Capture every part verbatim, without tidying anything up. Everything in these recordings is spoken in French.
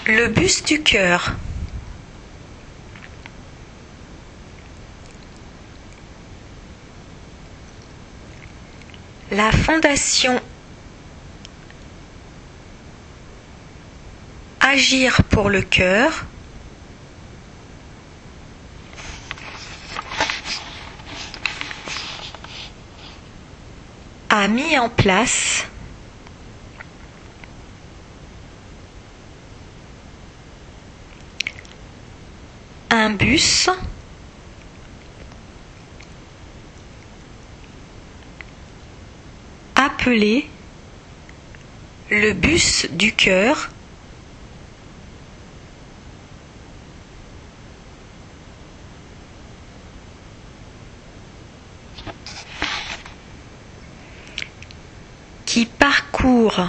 Le bus du cœur. La fondation Agir pour le cœur a mis en place un bus appelé le bus du cœur qui parcourt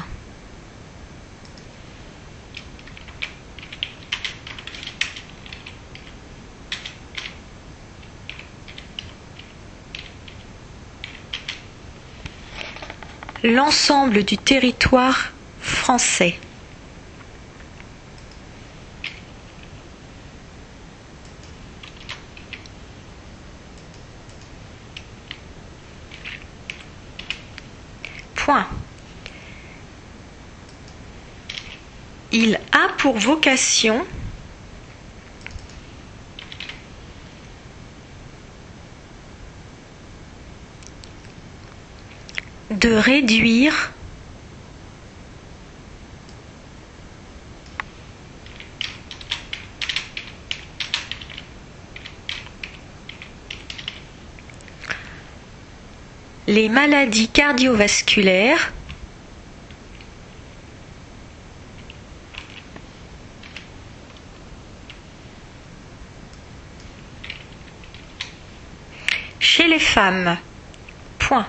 l'ensemble du territoire français. Point. Il a pour vocation de réduire les maladies cardiovasculaires chez les femmes. Point.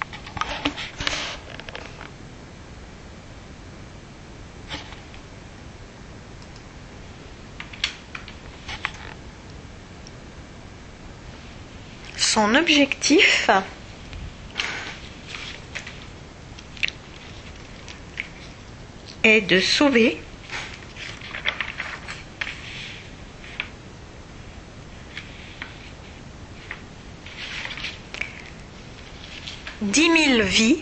Son objectif est de sauver dix mille vies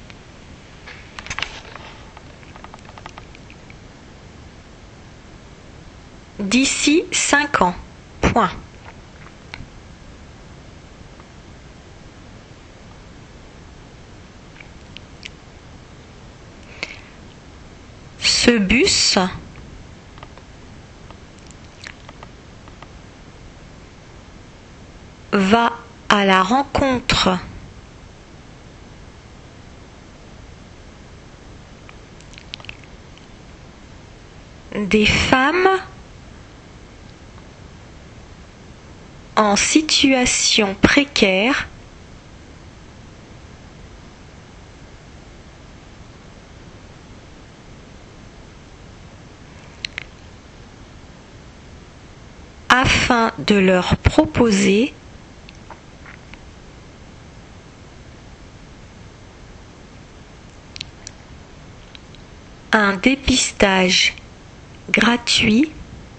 d'ici cinq ans. Point. Ce bus va à la rencontre des femmes en situation précaire afin de leur proposer un dépistage gratuit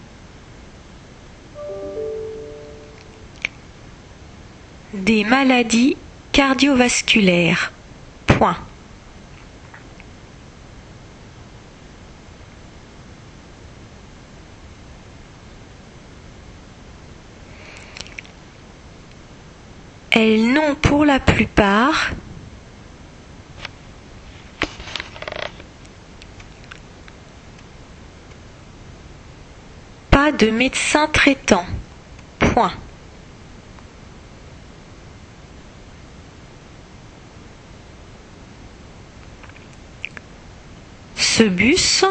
des maladies cardiovasculaires. Point. Elles n'ont pour la plupart pas de médecin traitant. Point. Ce bus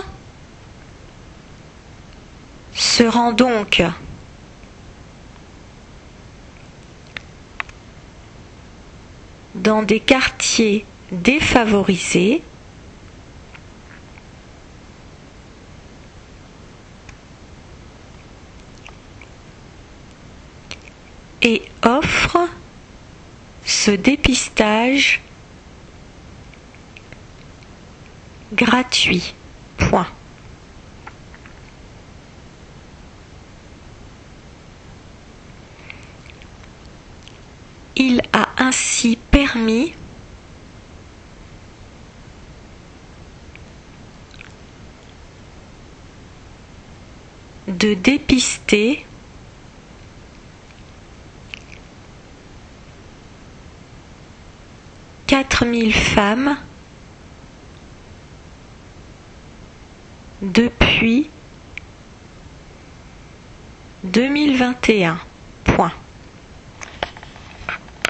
se rend donc dans des quartiers défavorisés et offre ce dépistage gratuit. Point. a ainsi permis de dépister quatre mille femmes depuis deux mille vingt et un.